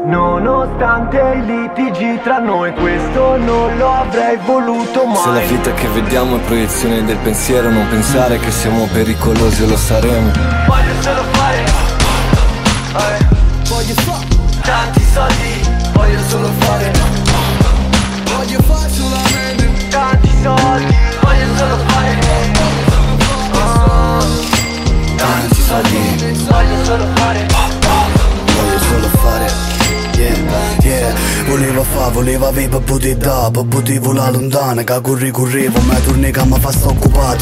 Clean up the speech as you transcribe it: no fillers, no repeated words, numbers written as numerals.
Nonostante i litigi tra noi, questo non lo avrei voluto mai. Se la vita che vediamo è proiezione del pensiero, non pensare che siamo pericolosi o lo saremo. Voglio solo fare, voglio tanti soldi, voglio solo fare, voglio fare solamente tanti soldi, voglio solo fare, tanti soldi, voglio solo fare, voglio solo fare. Yeah, voleva avere per poter volare lontana, che corrivo, ma torni che mi fa sta occupare.